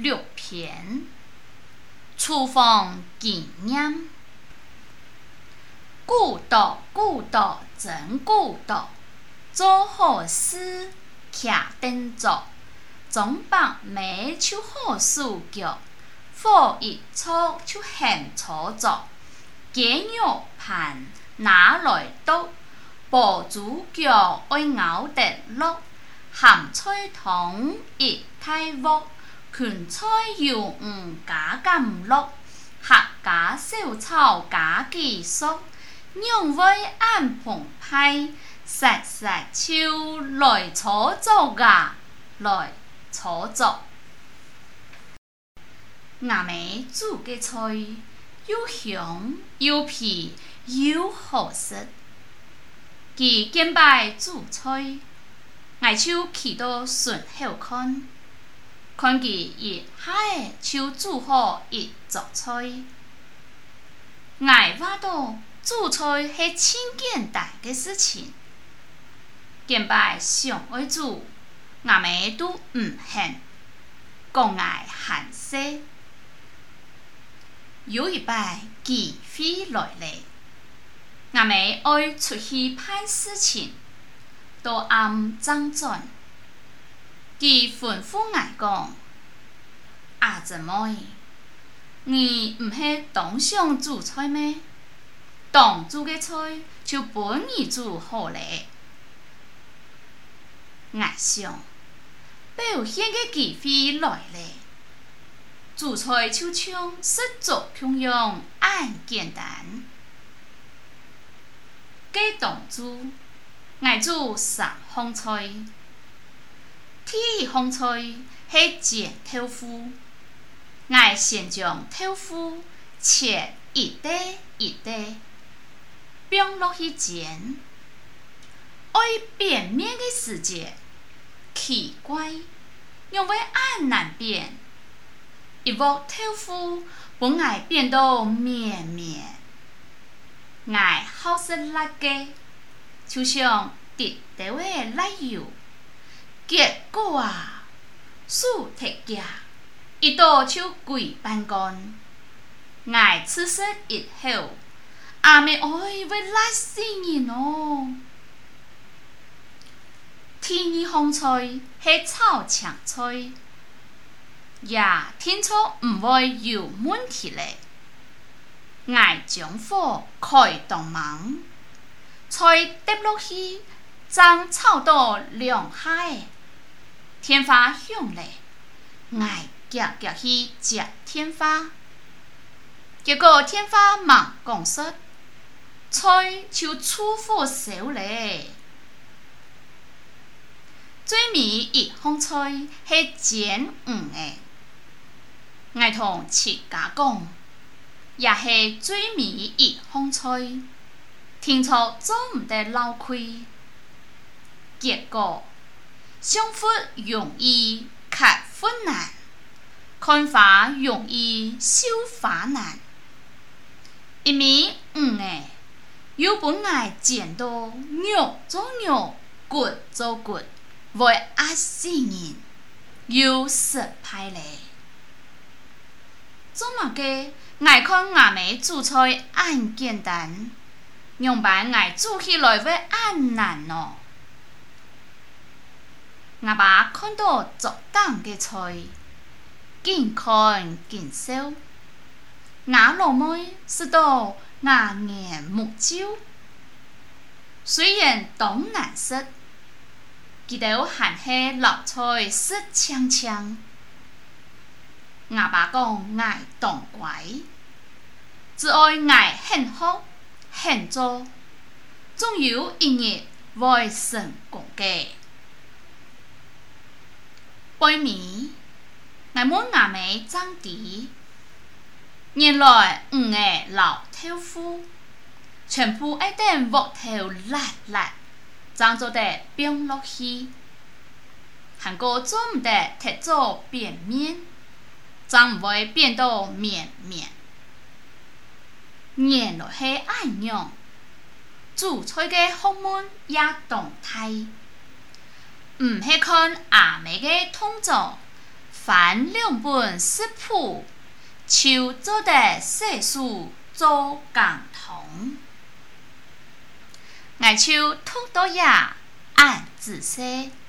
6篇。厨房纪念。古道真古道，做好事徛等着。中北梅就好数脚，火一炒就很操作。鸡肉盘拿来剁，爆猪脚爱咬得落。咸菜汤一大锅，芹菜油加甘露，客家小炒加鸡酥，两味按澎湃，实就来炒作噶，来炒作。俺们煮嘅菜又香又皮又好食，佢见摆煮菜。我就去到顺口看，看佢一下就煮好一桌菜。我话到煮菜是真简单的事情，见摆上爱煮，我们都唔肯，讲我闲些。有一摆机会来了，我们爱出去办事情。到暗张转，佢吩咐我讲：阿姊妹，你唔是当想煮菜咩？当煮嘅菜就本你煮好咧。我想，表现嘅机会来咧，煮菜就像实做平样，按简单。嘅当煮。我煮3项菜，第1项菜是煎豆腐。我先将豆腐切一块一块，放落去煎。爱变面的时节，奇怪，因为按难变，一锅豆腐本爱变到绵绵。我好食辣嘅。就像滴豆的奶油，结果啊，薯铁架一刀就鬼半干。我吃食一口，阿妹爱会辣死人哦。第2项菜是炒青菜，也听说唔会有问题咧。我将火开动猛。菜跌落去，正炒到2下，天花响嘞，我夹去接天花，结果天花忙讲说，菜就出火烧嘞。最尾1项菜是煎鱼的，我同切家讲，也是最尾1项菜。听说做唔得老亏，结果上火容易卡困难，看法容易修法难。因为诶，有本来剪到肉做肉，骨做骨，会压死人，又失败咧。做乜嘅？我看我们煮菜按简单。用白我煮起来会按难哦。我爸看到作档嘅菜，见看见笑。我老妹是到牙眼目睭，虽然当难食，佢都还是老菜食呛呛。我爸讲我当乖，只爱我很好。很做，总有一日会成功嘅。背面，我问阿妹长弟，原来5个老豆腐，全部一定鑊頭辣，爭咗得冰落去，韓國做唔得鐵做扁面，爭唔會變到綿綿。原來係咁樣，煮菜嘅學問也動態，唔係看阿妹嘅動作， 翻2本食谱，就做得细数做共同。我就吐到呀，按仔细。